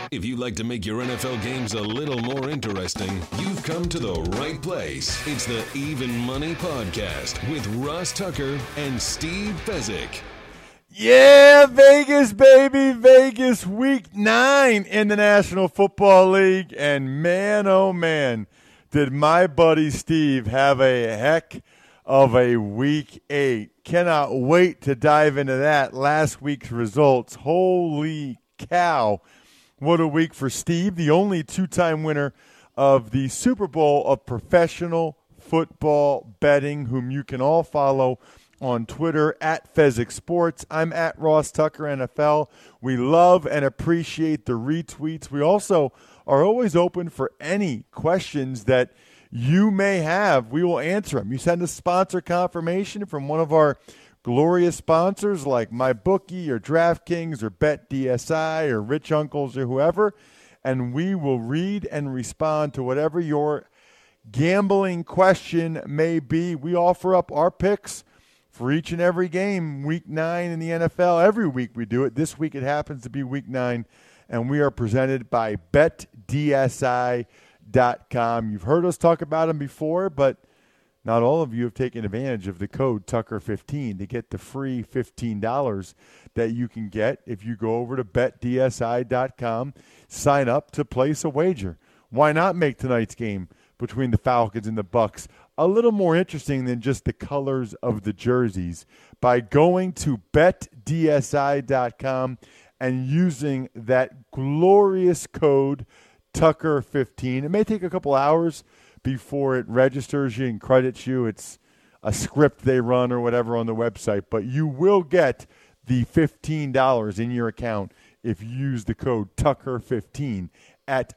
If you'd like to make your NFL games a little more interesting, you've come to the right place. It's the Even Money Podcast with Ross Tucker and Steve Fezzik. Yeah, Vegas, baby. Vegas, week 9 in the National Football League. And man, oh man, did my buddy Steve have a heck of a week 8. Cannot wait to dive into that. Last week's results. Holy cow. What a week for Steve, the only 2-time winner of the Super Bowl of professional football betting, whom you can all follow on Twitter at Fezzik Sports. I'm at Ross Tucker NFL. We love and appreciate the retweets. We also are always open for any questions that you may have. We will answer them. You send a sponsor confirmation from one of our glorious sponsors like MyBookie or DraftKings or BetDSI or Rich Uncles or whoever, and we will read and respond to whatever your gambling question may be. We offer up our picks for each and every game, week 9 in the NFL. Every week we do it. This week it happens to be week 9, and we are presented by BetDSI.com. You've heard us talk about them before, but not all of you have taken advantage of the code Tucker15 to get the free $15 that you can get if you go over to BetDSI.com, sign up to place a wager. Why not make tonight's game between the Falcons and the Bucs a little more interesting than just the colors of the jerseys by going to BetDSI.com and using that glorious code Tucker15. It may take a couple hours before it registers you and credits you. It's a script they run or whatever on the website, but you will get the $15 in your account if you use the code Tucker15 at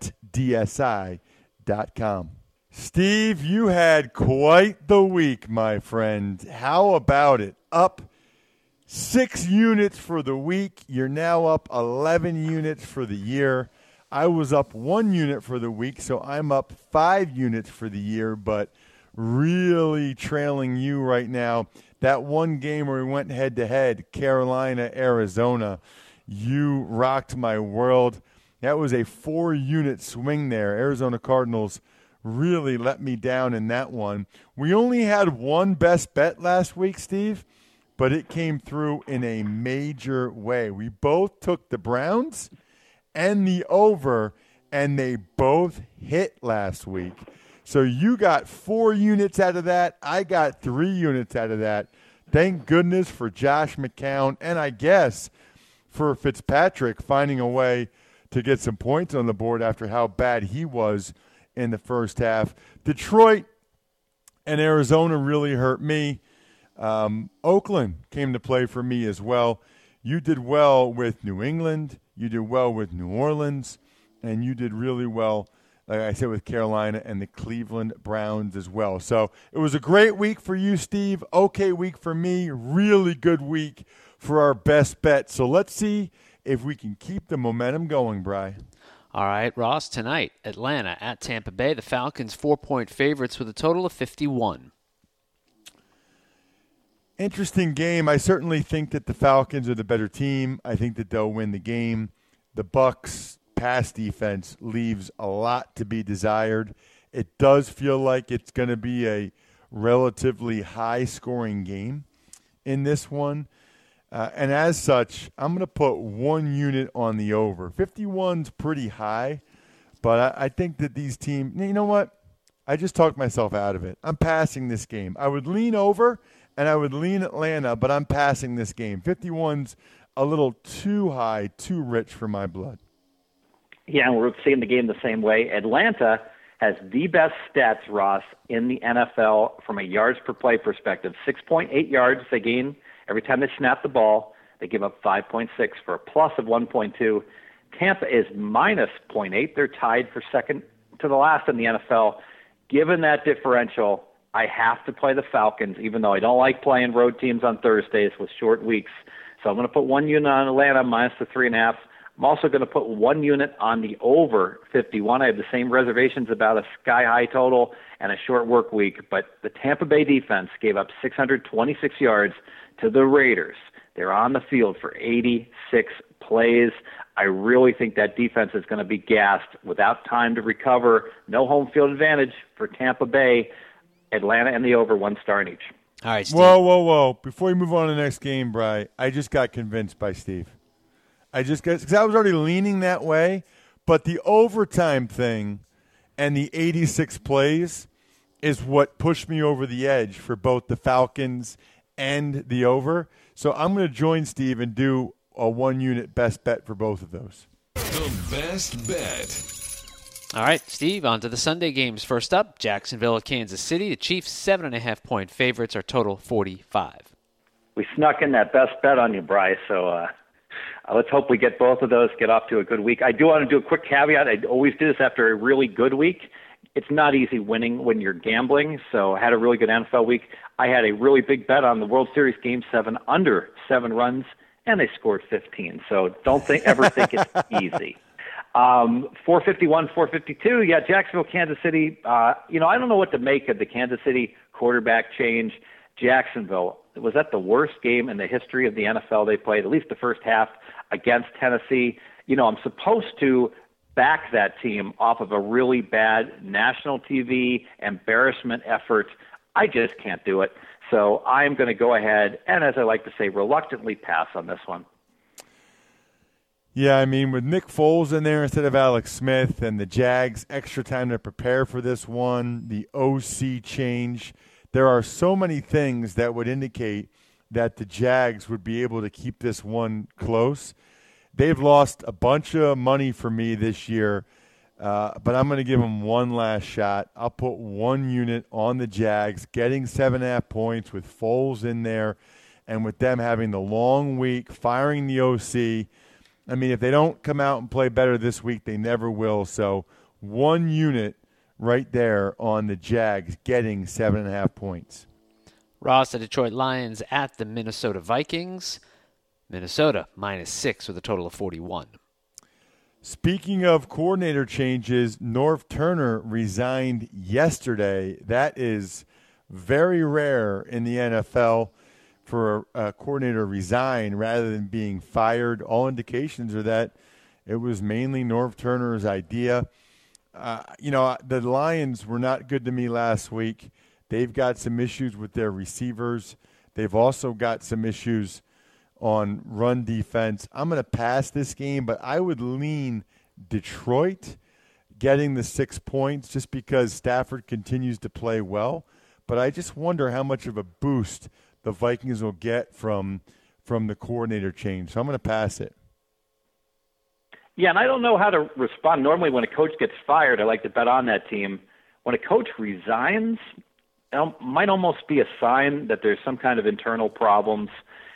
BetDSI.com. Steve, you had quite the week, my friend. How about it? Up 6 units for the week. You're now up 11 units for the year. I was up 1 unit for the week, so I'm up 5 units for the year, but really trailing you right now. That one game where we went head-to-head, Carolina, Arizona, you rocked my world. That was a 4-unit swing there. Arizona Cardinals really let me down in that one. We only had one best bet last week, Steve, but it came through in a major way. We both took the Browns and the over, and they both hit last week. So you got 4 units out of that. I got 3 units out of that. Thank goodness for Josh McCown, and I guess for Fitzpatrick finding a way to get some points on the board after how bad he was in the first half. Detroit and Arizona really hurt me. Oakland came to play for me as well. You did well with New England. You did well with New Orleans, and you did really well, like I said, with Carolina and the Cleveland Browns as well. So it was a great week for you, Steve. Okay week for me. Really good week for our best bet. So let's see if we can keep the momentum going, Bri. All right, Ross, tonight, Atlanta at Tampa Bay. The Falcons 4-point favorites with a total of 51. Interesting game. I certainly think that the Falcons are the better team. I think that they'll win the game. The Bucs' pass defense leaves a lot to be desired. It does feel like it's going to be a relatively high-scoring game in this one. And as such, I'm going to put 1 unit on the over. 51's pretty high, but I think that these teams – you know what? I just talked myself out of it. I'm passing this game. I would lean over – and I would lean Atlanta, but I'm passing this game. 51's a little too high, too rich for my blood. Yeah, and we're seeing the game the same way. Atlanta has the best stats, Ross, in the NFL from a yards per play perspective. 6.8 yards they gain every time they snap the ball. They give up 5.6 for a plus of 1.2. Tampa is minus 0.8. They're tied for second to the last in the NFL. Given that differential, I have to play the Falcons, even though I don't like playing road teams on Thursdays with short weeks. So I'm going to put 1 unit on Atlanta minus the 3.5. I'm also going to put 1 unit on the over 51. I have the same reservations about a sky-high total and a short work week, but the Tampa Bay defense gave up 626 yards to the Raiders. They're on the field for 86 plays. I really think that defense is going to be gassed without time to recover. No home field advantage for Tampa Bay. Atlanta and the over, 1 star in each. All right, Steve. Whoa. Before we move on to the next game, Bri, I just got convinced by Steve. Because I was already leaning that way, but the overtime thing and the 86 plays is what pushed me over the edge for both the Falcons and the over. So I'm going to join Steve and do a 1-unit best bet for both of those. The best bet. All right, Steve, on to the Sunday games. First up, Jacksonville at Kansas City. The Chiefs, 7.5-point favorites, are total 45. We snuck in that best bet on you, Bryce, so let's hope we get both of those, get off to a good week. I do want to do a quick caveat. I always do this after a really good week. It's not easy winning when you're gambling, so I had a really good NFL week. I had a really big bet on the World Series Game 7 under 7 runs, and they scored 15. So don't ever think it's easy. 451, 452. Yeah, Jacksonville, Kansas City. I don't know what to make of the Kansas City quarterback change. Jacksonville, was that the worst game in the history of the NFL they played, at least the first half, against Tennessee? I'm supposed to back that team off of a really bad national TV embarrassment effort. I just can't do it. So I'm going to go ahead and, as I like to say, reluctantly pass on this one. Yeah, with Nick Foles in there instead of Alex Smith and the Jags extra time to prepare for this one, the OC change, there are so many things that would indicate that the Jags would be able to keep this one close. They've lost a bunch of money for me this year, but I'm going to give them one last shot. I'll put 1 unit on the Jags, getting 7.5 points with Foles in there, and with them having the long week, firing the OC. If they don't come out and play better this week, they never will. So 1 unit right there on the Jags, getting 7.5 points. Ross, the Detroit Lions at the Minnesota Vikings. Minnesota -6 with a total of 41. Speaking of coordinator changes, Norv Turner resigned yesterday. That is very rare in the NFL for a coordinator to resign rather than being fired. All indications are that it was mainly Norv Turner's idea. The Lions were not good to me last week. They've got some issues with their receivers. They've also got some issues on run defense. I'm going to pass this game, but I would lean Detroit getting the 6 points just because Stafford continues to play well. But I just wonder how much of a boost the Vikings will get from the coordinator change. So I'm going to pass it. Yeah, and I don't know how to respond. Normally when a coach gets fired, I like to bet on that team. When a coach resigns, it might almost be a sign that there's some kind of internal problems.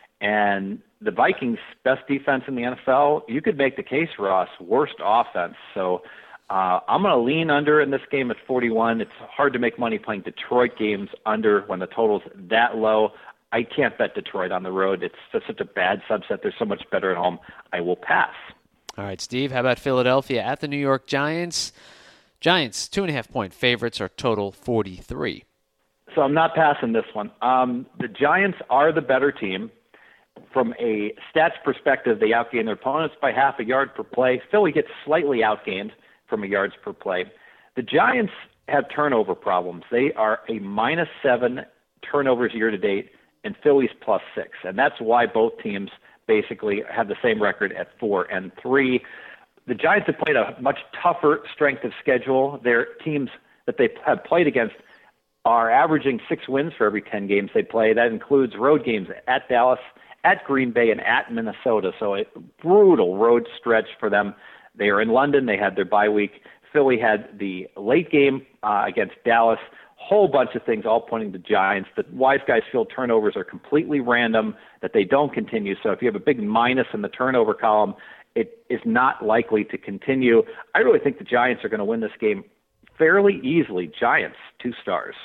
And the Vikings' best defense in the NFL, you could make the case, Ross, worst offense. So I'm going to lean under in this game at 41. It's hard to make money playing Detroit games under when the total's that low. I can't bet Detroit on the road. It's just such a bad subset. They're so much better at home. I will pass. All right, Steve, how about Philadelphia at the New York Giants? Giants, 2.5-point favorites, are total 43. So I'm not passing this one. The Giants are the better team. From a stats perspective, they outgain their opponents by half a yard per play. Philly gets slightly outgained from a yards per play. The Giants have turnover problems. They are a -7 turnovers year to date, and Philly's +6. And that's why both teams basically have the same record at 4-3. The Giants have played a much tougher strength of schedule. Their teams that they have played against are averaging 6 wins for every 10 games they play. That includes road games at Dallas, at Green Bay, and at Minnesota. So a brutal road stretch for them. They are in London. They had their bye week. Philly had the late game against Dallas. Whole bunch of things all pointing to Giants. The wise guys feel turnovers are completely random, that they don't continue. So if you have a big minus in the turnover column, it is not likely to continue. I really think the Giants are going to win this game fairly easily. Giants, 2 stars.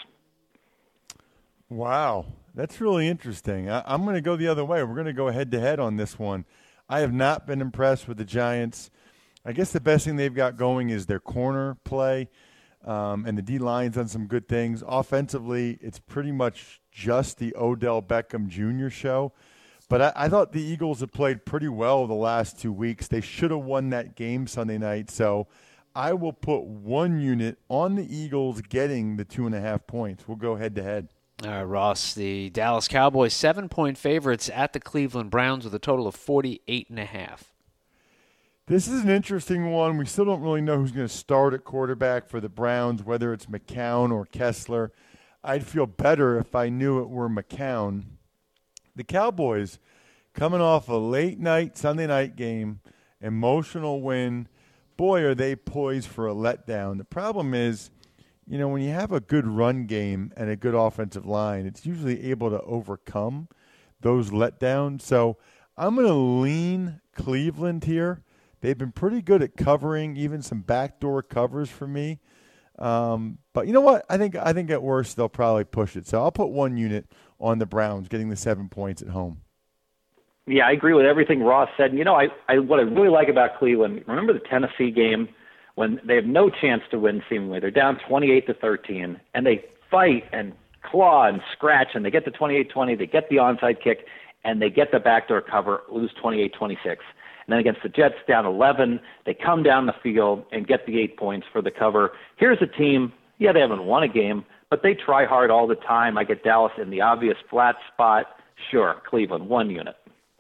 Wow, that's really interesting. I'm going to go the other way. We're going to go head-to-head on this one. I have not been impressed with the Giants. I guess the best thing they've got going is their corner play, and the D-line's done some good things. Offensively, it's pretty much just the Odell Beckham Jr. show. But I thought the Eagles have played pretty well the last 2 weeks. They should have won that game Sunday night. So I will put 1 unit on the Eagles getting the 2.5 points. We'll go head-to-head. All right, Ross, the Dallas Cowboys 7-point favorites at the Cleveland Browns with a total of 48.5. This is an interesting one. We still don't really know who's going to start at quarterback for the Browns, whether it's McCown or Kessler. I'd feel better if I knew it were McCown. The Cowboys, coming off a late-night Sunday night game, emotional win, boy, are they poised for a letdown. The problem is, when you have a good run game and a good offensive line, it's usually able to overcome those letdowns. So I'm going to lean Cleveland here. They've been pretty good at covering, even some backdoor covers for me. But you know what? I think at worst they'll probably push it. So I'll put 1 unit on the Browns getting the 7 points at home. Yeah, I agree with everything Ross said. And, what I really like about Cleveland, remember the Tennessee game when they have no chance to win seemingly. They're down 28-13, and they fight and claw and scratch, and they get the 28-20, they get the onside kick, and they get the backdoor cover, lose 28-26. And then against the Jets, down 11, they come down the field and get the 8 points for the cover. Here's a team, they haven't won a game, but they try hard all the time. I get Dallas in the obvious flat spot. Sure, Cleveland, 1 unit.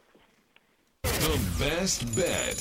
The best bet.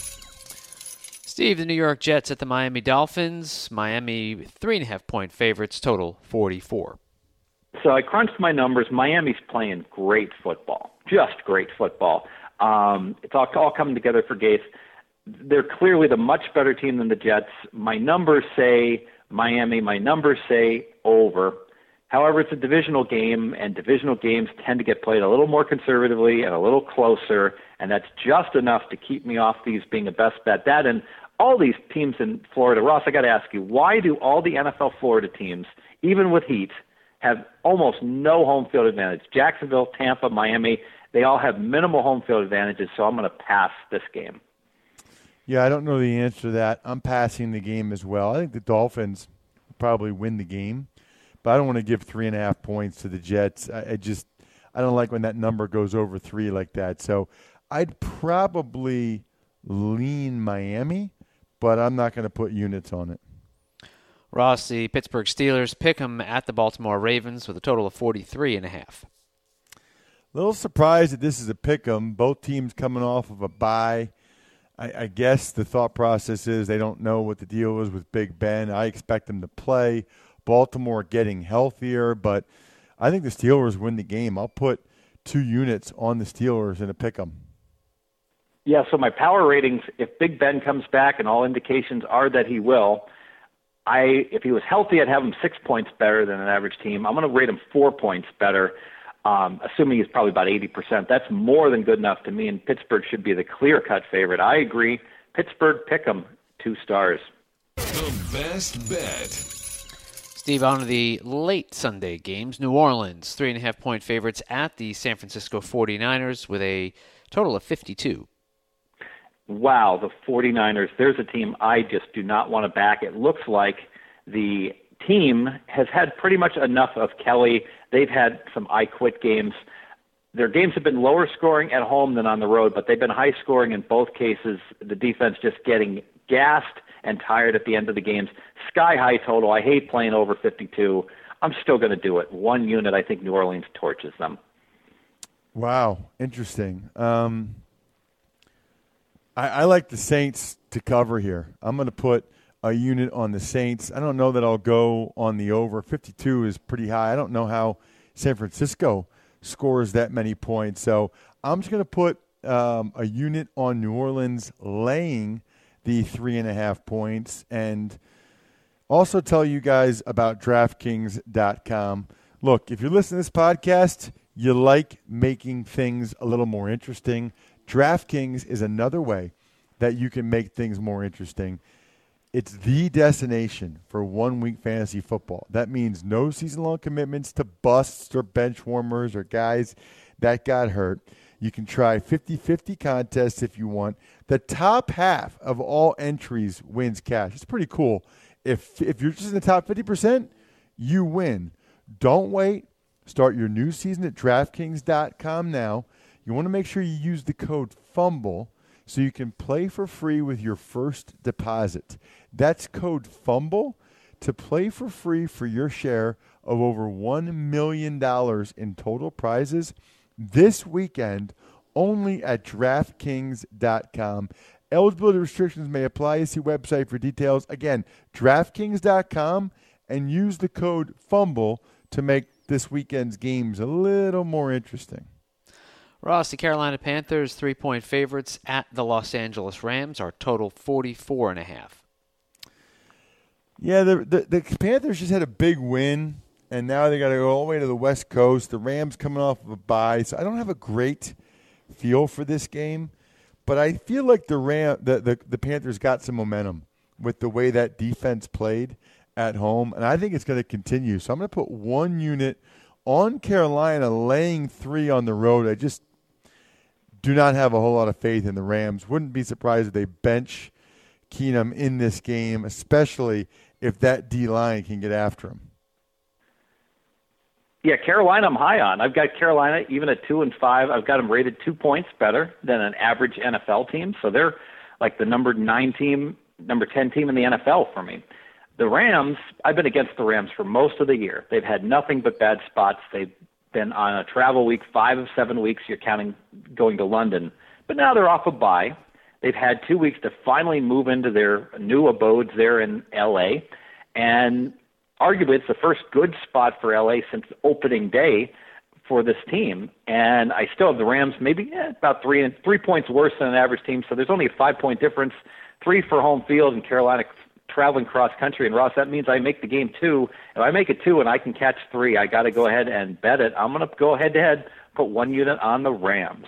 Steve, the New York Jets at the Miami Dolphins. Miami 3.5-point favorites, total 44. So I crunched my numbers. Miami's playing great football, just great football. It's all coming together for Gase. They're clearly the much better team than the Jets. My numbers say Miami. My numbers say over. However, it's a divisional game, and divisional games tend to get played a little more conservatively and a little closer, and that's just enough to keep me off these being a best bet. That and all these teams in Florida. Ross, I got to ask you, why do all the NFL Florida teams, even with heat, have almost no home field advantage? Jacksonville, Tampa, Miami, they all have minimal home field advantages, so I'm going to pass this game. Yeah, I don't know the answer to that. I'm passing the game as well. I think the Dolphins probably win the game, but I don't want to give 3.5 points to the Jets. I don't like when that number goes over 3 like that. So I'd probably lean Miami, but I'm not going to put units on it. Ross, the Pittsburgh Steelers pick 'em at the Baltimore Ravens with a total of 43.5. Little surprised that this is a pick 'em. Both teams coming off of a bye. I guess the thought process is they don't know what the deal is with Big Ben. I expect them to play. Baltimore getting healthier, but I think the Steelers win the game. I'll put 2 units on the Steelers in a pick 'em. Yeah, so my power ratings, if Big Ben comes back, and all indications are that he will, if he was healthy, I'd have him 6 points better than an average team. I'm going to rate him 4 points better. Assuming he's probably about 80%. That's more than good enough to me, and Pittsburgh should be the clear-cut favorite. I agree. Pittsburgh, pick 'em, 2 stars. The best bet. Steve, on to the late Sunday games. New Orleans, 3.5-point favorites at the San Francisco 49ers with a total of 52. Wow, the 49ers. There's a team I just do not want to back. It looks like the team has had pretty much enough of Kelly. They've had some I quit games. Their games have been lower scoring at home than on the road, but they've been high scoring in both cases. The defense just getting gassed and tired at the end of the games. Sky high total. I hate playing over 52. I'm still going to do it. 1 unit. I think New Orleans torches them. Wow, interesting. I like the Saints to cover here. I'm going to put a unit on the Saints. I don't know that I'll go on the over. 52 is pretty high. I don't know how San Francisco scores that many points. So I'm just going to put a unit on New Orleans laying the 3.5 points, and also tell you guys about DraftKings.com. Look, if you're listening to this podcast, you like making things a little more interesting. DraftKings is another way that you can make things more interesting. It's the destination for 1 week fantasy football. That means no season-long commitments to busts or bench warmers or guys that got hurt. You can try 50-50 contests if you want. The top half of all entries wins cash. It's pretty cool. If you're just in the top 50%, you win. Don't wait. Start your new season at DraftKings.com now. you want to make sure you use the code FUMBLE so you can play for free with your first deposit. That's code FUMBLE to play for free for your share of over $1 million in total prizes this weekend only at DraftKings.com. Eligibility restrictions may apply. See website for details. Again, DraftKings.com, and use the code FUMBLE to make this weekend's games a little more interesting. Ross, the Carolina Panthers 3-point favorites at the Los Angeles Rams are total 44.5. Yeah, the Panthers just had a big win, and now they got to go all the way to the West Coast. The Rams coming off of a bye, so I don't have a great feel for this game, but I feel like the Panthers got some momentum with the way that defense played at home, and I think it's going to continue. So I'm going to put 1 unit on Carolina, laying 3 on the road. I just do not have a whole lot of faith in the Rams. Wouldn't be surprised if they bench Keenum in this game, especially if that D-line can get after him. Yeah, Carolina I'm high on. I've got Carolina even at 2-5. I've got them rated 2 points better than an average NFL team. So they're like the number 10 team in the NFL for me. The Rams, I've been against the Rams for most of the year. They've had nothing but bad spots. They've been on a travel week, 5 of 7 weeks. You're counting going to London. But now they're off a bye. They've had 2 weeks to finally move into their new abodes there in L.A., and arguably it's the first good spot for L.A. since opening day for this team. And I still have the Rams maybe about 3 points worse than an average team, so there's only a 5-point difference, 3 for home field, and Carolina traveling cross country. And Ross, that means I make the game 2. If I make it 2 and I can catch 3, I got to go ahead and bet it. I'm going to go head-to-head, put 1 unit on the Rams.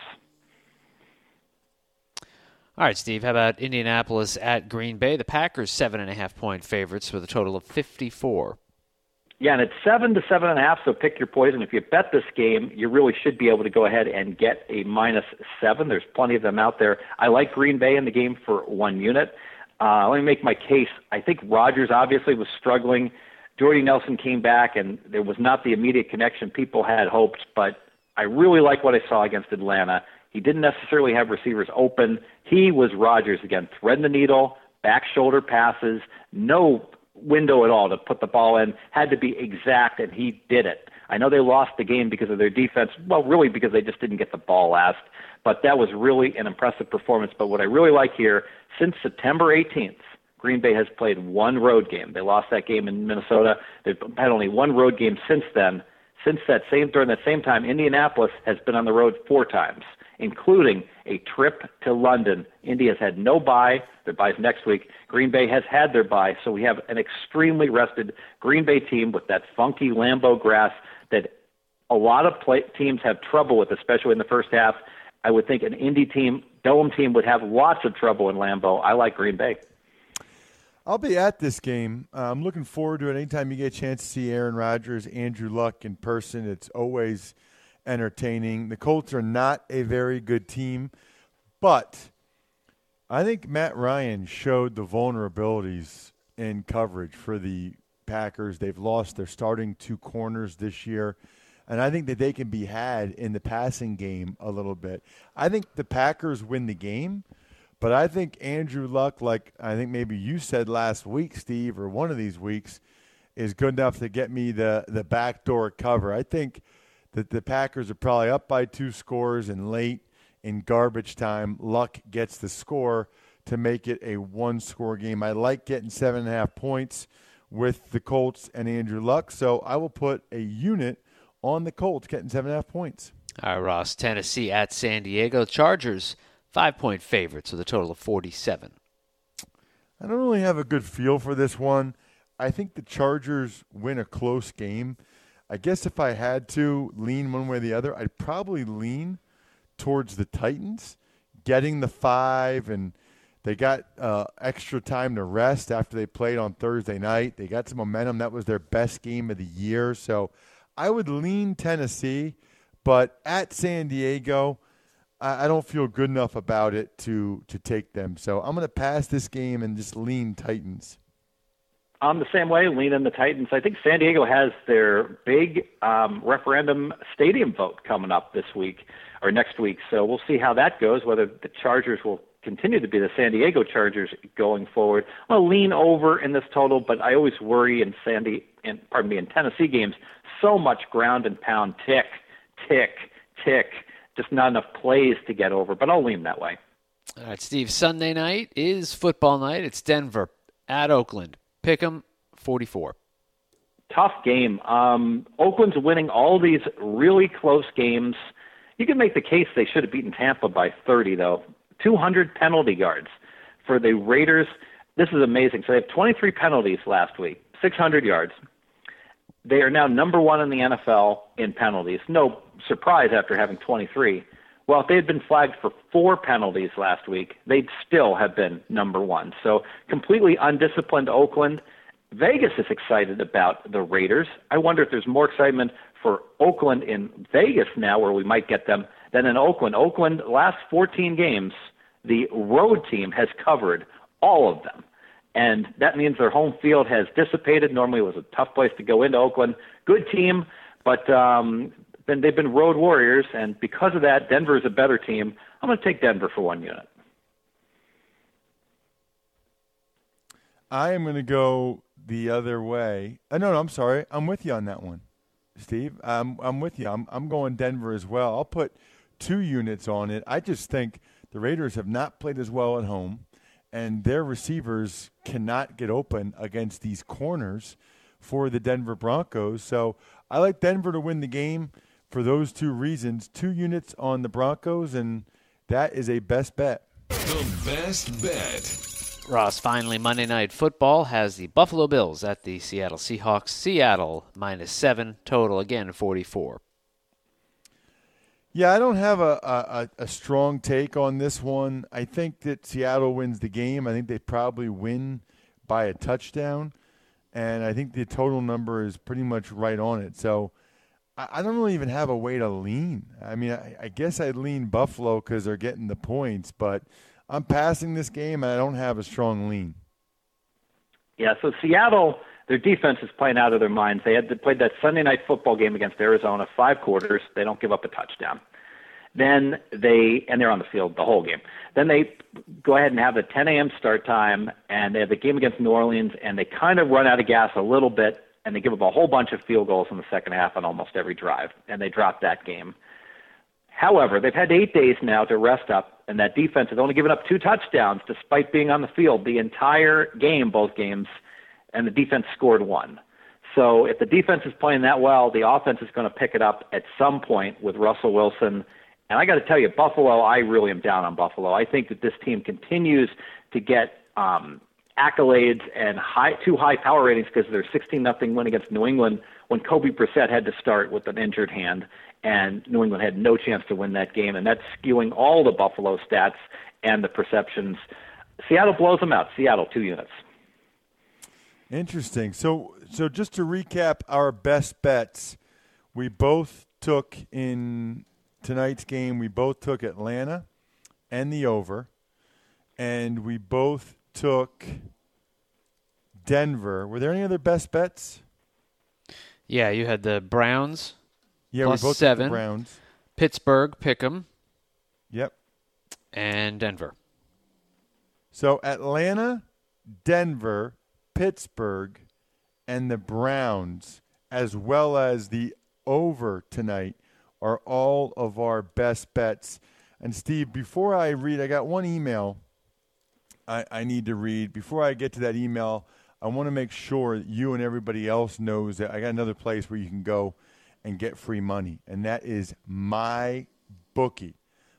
All right, Steve, how about Indianapolis at Green Bay? The Packers 7.5-point favorites with a total of 54. Yeah, and it's 7 to 7.5, so pick your poison. If you bet this game, you really should be able to go ahead and get a -7. There's plenty of them out there. I like Green Bay in the game for 1 unit. Let me make my case. I think Rodgers obviously was struggling. Jordy Nelson came back, and there was not the immediate connection people had hoped, but I really like what I saw against Atlanta. He didn't necessarily have receivers open. He was Rodgers again, threading the needle, back shoulder passes, no window at all to put the ball in, had to be exact, and he did it. I know they lost the game because of their defense, well, really because they just didn't get the ball last, but that was really an impressive performance. But what I really like here, since September 18th, Green Bay has played 1 road game. They lost that game in Minnesota. They've had only 1 road game since then. During that same time, Indianapolis has been on the road 4 times, including a trip to London. Indy has had no bye. Their bye's next week. Green Bay has had their bye, so we have an extremely rested Green Bay team with that funky Lambeau grass that a lot of teams have trouble with, especially in the first half. I would think an Indy team, dome team, would have lots of trouble in Lambeau. I like Green Bay. I'll be at this game. I'm looking forward to it. Anytime you get a chance to see Aaron Rodgers, Andrew Luck in person, it's always entertaining. The Colts are not a very good team, but I think Matt Ryan showed the vulnerabilities in coverage for the Packers. They've lost their starting 2 corners this year, and I think that they can be had in the passing game a little bit. I think the Packers win the game, but I think Andrew Luck, like I think maybe you said last week, Steve, or one of these weeks, is good enough to get me the backdoor cover. I think that the Packers are probably up by 2 scores, and late in garbage time, Luck gets the score to make it a 1-score game. I like getting 7.5 points with the Colts and Andrew Luck, so I will put a unit on the Colts getting 7.5 points. All right, Ross, Tennessee at San Diego. Chargers 5-point favorites with a total of 47. I don't really have a good feel for this one. I think the Chargers win a close game. I guess if I had to lean one way or the other, I'd probably lean towards the Titans getting the 5, and they got extra time to rest after they played on Thursday night. They got some momentum. That was their best game of the year. So I would lean Tennessee, but at San Diego, I don't feel good enough about it to take them. So I'm going to pass this game and just lean Titans. I'm the same way, leaning the Titans. I think San Diego has their big referendum stadium vote coming up this week or next week. So we'll see how that goes, whether the Chargers will continue to be the San Diego Chargers going forward. I'm going to lean over in this total, but I always worry in Tennessee games, so much ground and pound, tick, tick, tick, just not enough plays to get over, but I'll lean that way. All right, Steve, Sunday night is football night. It's Denver at Oakland. Pick 'em 44. Tough game. Oakland's winning all these really close games. You can make the case they should have beaten Tampa by 30, though. 200 penalty yards for the Raiders. This is amazing. So they have 23 penalties last week, 600 yards. They are now number one in the NFL in penalties. No surprise after having 23. Well, if they had been flagged for 4 penalties last week, they'd still have been number one. So completely undisciplined Oakland. Vegas is excited about the Raiders. I wonder if there's more excitement for Oakland in Vegas now, where we might get them, than in Oakland. Oakland, last 14 games, the road team has covered all of them. And that means their home field has dissipated. Normally it was a tough place to go into Oakland. Good team, but then they've been road warriors, and because of that, Denver is a better team. I'm going to take Denver for 1 unit. I am going to go the other way. No, I'm sorry. I'm with you on that one, Steve. I'm with you. I'm going Denver as well. I'll put 2 units on it. I just think the Raiders have not played as well at home, and their receivers cannot get open against these corners for the Denver Broncos. So I like Denver to win the game for those 2 reasons. 2 units on the Broncos, and that is a best bet. The best bet. Ross, finally, Monday Night Football has the Buffalo Bills at the Seattle Seahawks. Seattle -7, total again 44. Yeah, I don't have a strong take on this one. I think that Seattle wins the game. I think they probably win by a touchdown, and I think the total number is pretty much right on it. So I don't really even have a way to lean. I mean, I guess I'd lean Buffalo because they're getting the points, but I'm passing this game, and I don't have a strong lean. Yeah, so Seattle, their defense is playing out of their minds. They played that Sunday Night Football game against Arizona, 5 quarters. They don't give up a touchdown. And they're on the field the whole game. Then they go ahead and have the 10 a.m. start time, and they have the game against New Orleans, and they kind of run out of gas a little bit, and they give up a whole bunch of field goals in the second half on almost every drive, and they drop that game. However, they've had 8 days now to rest up, and that defense has only given up 2 touchdowns despite being on the field the entire game, both games, and the defense scored 1. So if the defense is playing that well, the offense is going to pick it up at some point with Russell Wilson. And I got to tell you, Buffalo, I really am down on Buffalo. I think that this team continues to get accolades and too high power ratings because of their 16-0 win against New England when Kobe Brissett had to start with an injured hand, and New England had no chance to win that game, and that's skewing all the Buffalo stats and the perceptions. Seattle blows them out. Seattle, 2 units. Interesting. So just to recap our best bets, we both took in tonight's game, we both took Atlanta and the over, and we both took Denver. Were there any other best bets? Yeah, you had the Browns. Yeah, plus we both 7. took the Browns. Pittsburgh, Pick'em. Yep. And Denver. So Atlanta, Denver, Pittsburgh, and the Browns, as well as the over tonight, are all of our best bets. And Steve, before I read, I got one email I need to read. Before I get to that email, I want to make sure that you and everybody else knows that I got another place where you can go and get free money, and that is MyBookie,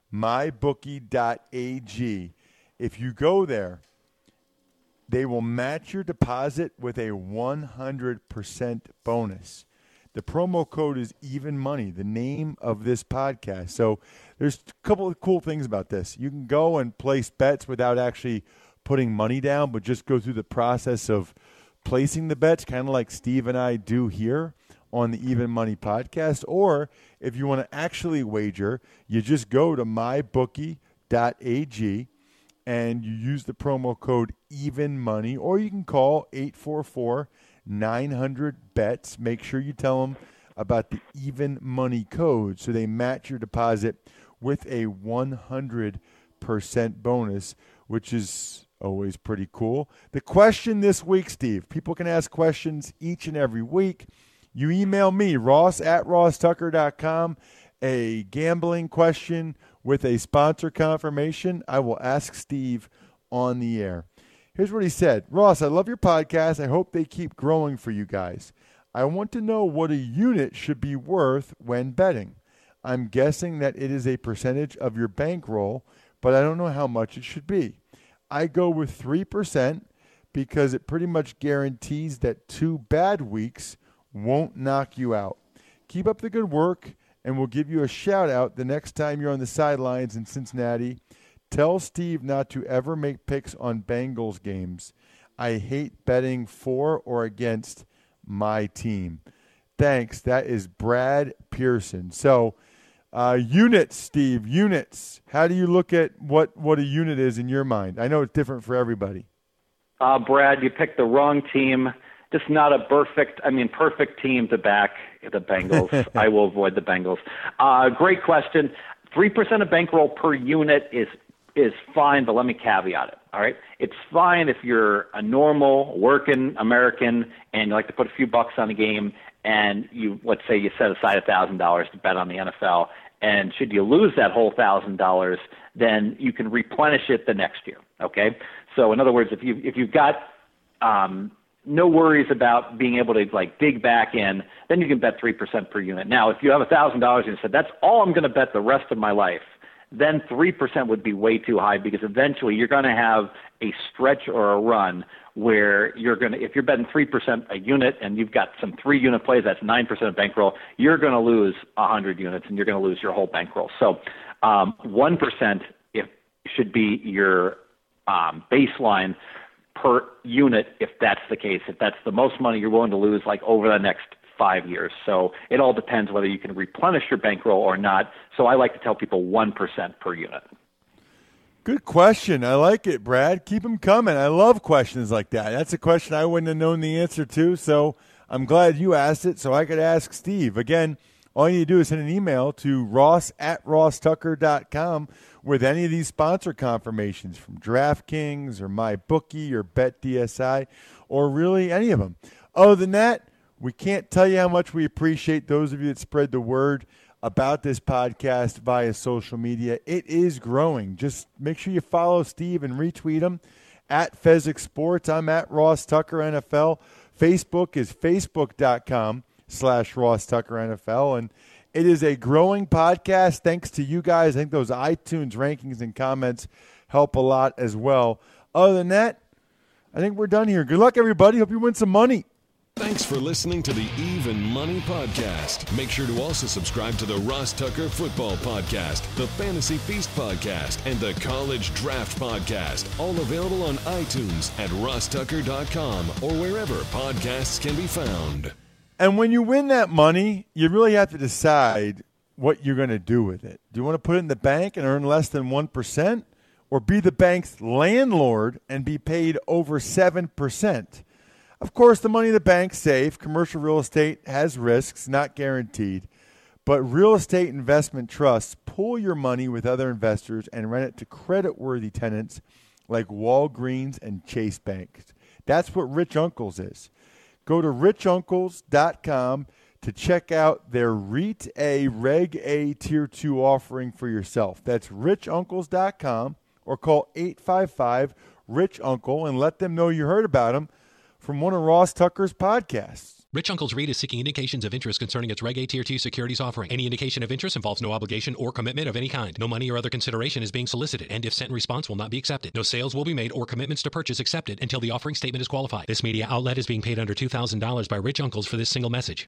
mybookie.ag. If you go there, they will match your deposit with a 100% bonus. The promo code is Even Money, the name of this podcast. So there's a couple of cool things about this. You can go and place bets without actually putting money down, but just go through the process of placing the bets, kind of like Steve and I do here on the Even Money podcast. Or if you want to actually wager, you just go to mybookie.ag and you use the promo code EVENMONEY, or you can call 844-900-BETS. Make sure you tell them about the Even Money code so they match your deposit with a 100% bonus, which is always pretty cool. The question this week, Steve, people can ask questions each and every week. You email me, ross@rosstucker.com, a gambling question with a sponsor confirmation. I will ask Steve on the air. Here's what he said. Ross, I love your podcast. I hope they keep growing for you guys. I want to know what a unit should be worth when betting. I'm guessing that it is a percentage of your bankroll, but I don't know how much it should be. I go with 3% because it pretty much guarantees that 2 bad weeks won't knock you out. Keep up the good work, and we'll give you a shout-out the next time you're on the sidelines in Cincinnati. Tell Steve not to ever make picks on Bengals games. I hate betting for or against my team. Thanks. That is Brad Pearson. So, units, Steve, units. How do you look at what a unit is in your mind? I know it's different for everybody. Brad, you picked the wrong team. Just not a perfect team to back the Bengals. I will avoid the Bengals. Great question. 3% of bankroll per unit is fine, but let me caveat it. All right, it's fine if you're a normal working American and you like to put a few bucks on a game, and let's say you set aside $1,000 to bet on the NFL, and should you lose that whole $1,000, then you can replenish it the next year. Okay, so in other words, if you've got no worries about being able to dig back in, then you can bet 3% per unit. Now, if you have $1,000 and you said that's all I'm going to bet the rest of my life, then 3% would be way too high, because eventually you're going to have a stretch or a run where if you're betting 3% a unit and you've got some 3-unit plays, that's 9% of bankroll, you're going to lose 100 units and you're going to lose your whole bankroll. So 1% should be your baseline per unit if that's the case, if that's the most money you're willing to lose over the next 5 years. So it all depends whether you can replenish your bankroll or not. So I like to tell people 1% per unit. Good question. I like it, Brad. Keep them coming. I love questions like that. That's a question I wouldn't have known the answer to, so I'm glad you asked it so I could ask Steve. Again, all you need to do is send an email to ross@rosstucker.com with any of these sponsor confirmations from DraftKings or MyBookie or BetDSI or really any of them. Other than that, we can't tell you how much we appreciate those of you that spread the word about this podcast via social media. It is growing. Just make sure you follow Steve and retweet him at Fezzik Sports. I'm at Ross Tucker NFL. Facebook is facebook.com/Ross Tucker NFL. And it is a growing podcast thanks to you guys. I think those iTunes rankings and comments help a lot as well. Other than that, I think we're done here. Good luck, everybody. Hope you win some money. Thanks for listening to the Even Money Podcast. Make sure to also subscribe to the Ross Tucker Football Podcast, the Fantasy Feast Podcast, and the College Draft Podcast. All available on iTunes at rosstucker.com or wherever podcasts can be found. And when you win that money, you really have to decide what you're going to do with it. Do you want to put it in the bank and earn less than 1%? Or be the bank's landlord and be paid over 7%? Of course, the money in the bank's safe. Commercial real estate has risks, not guaranteed. But real estate investment trusts pool your money with other investors and rent it to credit-worthy tenants like Walgreens and Chase Bank. That's what Rich Uncles is. Go to richuncles.com to check out their REIT A Reg A Tier 2 offering for yourself. That's richuncles.com, or call 855-RICH-UNCLE and let them know you heard about them from one of Ross Tucker's podcasts. Rich Uncle's REIT is seeking indications of interest concerning its Reg A Tier 2 securities offering. Any indication of interest involves no obligation or commitment of any kind. No money or other consideration is being solicited, and if sent in response, will not be accepted. No sales will be made or commitments to purchase accepted until the offering statement is qualified. This media outlet is being paid under $2,000 by Rich Uncles for this single message.